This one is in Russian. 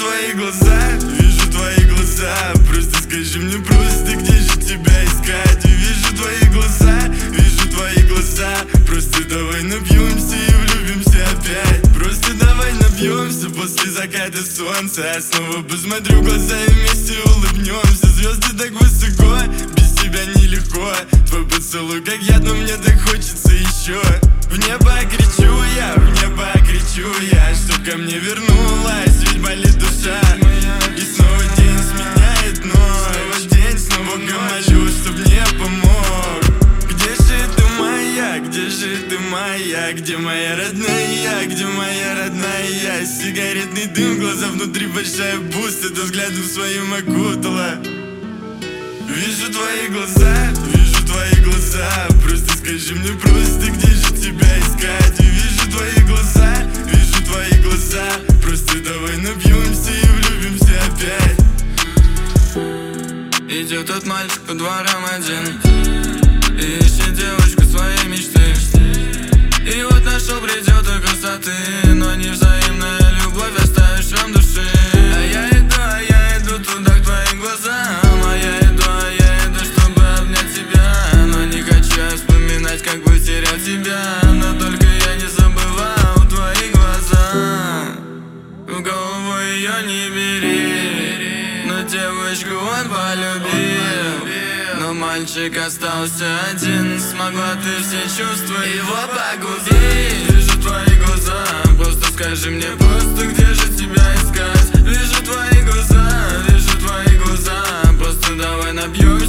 твои глаза, просто скажи мне просто, где же тебя искать. Вижу твои глаза, просто давай напьемся и влюбимся опять. Просто давай напьемся после заката солнца. Я снова посмотрю в глаза и вместе улыбнемся. Звезды так высоко, без тебя нелегко. Твой поцелуй как яд, но мне так хочется еще. В небо кричу я, чтоб ко мне вернулась, ведь болит душа. И снова день сменяет ночь, снова молю, чтоб мне помог. Где же ты моя, где моя родная? Сигаретный дым, глаза внутри большая буст, это взглядом своим окутала. Вижу твои глаза, просто скажи мне просто, где же тебя искать. Вижу твои глаза, просто давай напьемся и влюбимся опять. Идет тот мальчик по дворам один и ищет девушку своей мечты. И вот нашел предел той красоты, но не взаимная любовь оставит шрам души. А я иду туда к твоим глазам. А я иду, чтобы обнять тебя. Но не хочу я вспоминать, как потерял тебя. Но только я не забывал твои глаза. В голову ее не бери, но девочку он полюбил. Но мальчик остался один, смогла ты все чувства его погубить. Вижу твои глаза, просто скажи мне просто, где же тебя искать. Вижу твои глаза, просто давай набьем.